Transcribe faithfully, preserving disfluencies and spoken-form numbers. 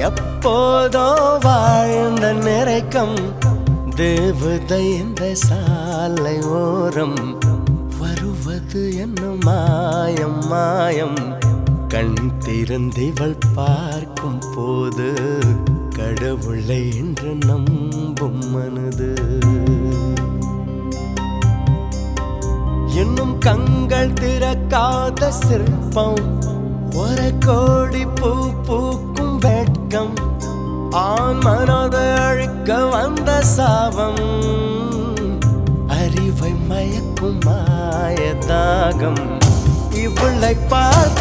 எப்போதோ வாழ்ந்த நிறைக்கம் தேவதை இந்த சாலை ஓரம் வருவது என்ன மாயம் மாயம் கண் திறந்திவள் பார்க்கும் போது கடவுளை என்று நம்பும் மனது இன்னும் கண்கள் திறக்காத சிற்பம் ஒரு கோடி பூ பூக்கும் வெட்கம் ஆண் மனதை அழிக்க வந்த சாபம் அறிவை மயக்கும் மாயதாகம் இவளை பார்த்து